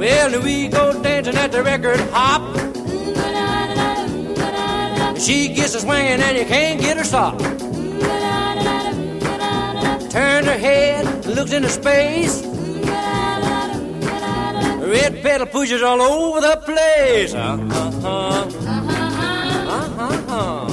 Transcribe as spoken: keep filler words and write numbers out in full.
Well, we go dancing at the record hop. She gets a swinging and you can't get her stopped. Turns her head, looks into space. Red pedal pushes all over the place. Uh-huh. Uh-huh. Uh-huh.